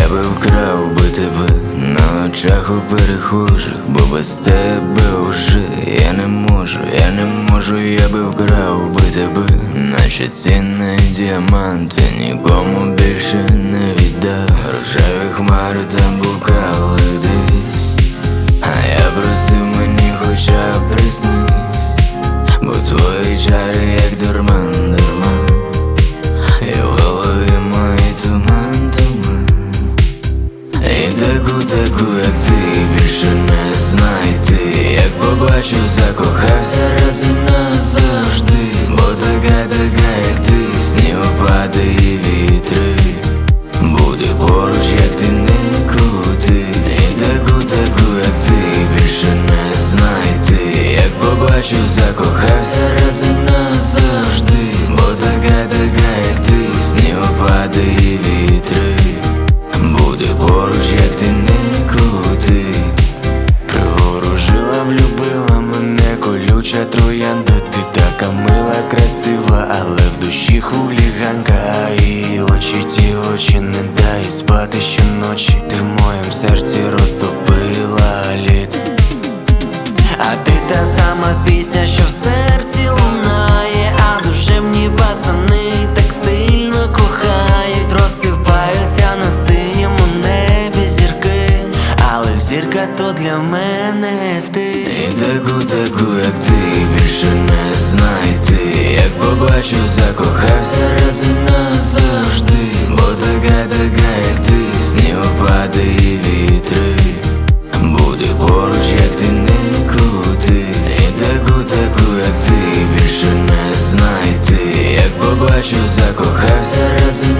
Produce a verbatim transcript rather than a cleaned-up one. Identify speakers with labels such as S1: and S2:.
S1: Я би вкрав би тебе на очах у перехожих, бо без тебе уже я не можу, я не можу, я би вкрав би тебе, наче цінний діамант, і нікому більше не віддав. Рожеві хмари там блукали десь, а я просив, мені хоча б приснись, бо твої чари як дурман, дурман, і в голові мої туман, туман. І таку, таку, як ти, більше не знайти. Як побачив, закохався раз і назавжди, бо така, така, як ти, сніг опаде і вітри, буде поруч, як ти не крути. І таку, таку, як ти, більше не знайти. Як побачив, закохався раз і назавжди, бо така, така, як ти, сніг опаде і вітри, буде поруч, як ти не крути. Приворожила, влюбила мене колюча троянда. Ти така мила, красива, але в душі хуліганка. І очі, ті очі не дають спати щоночі. Ти в моєму серці розтопила лід. А ти та сама пісня, що в серці лунає, а душевні пацани так сильно кохають. Розсипаються на синьому небі зірки, але зірка то для мене ти. І таку, таку, як ти, більше не знайти. Як побачив, закохався раз і назавжди, бо така, така, як ти, сніг опаде і вітри, буде поруч, як ти не крути. І таку, таку, як ти, більше не знайти. Як побачив, закохався раз і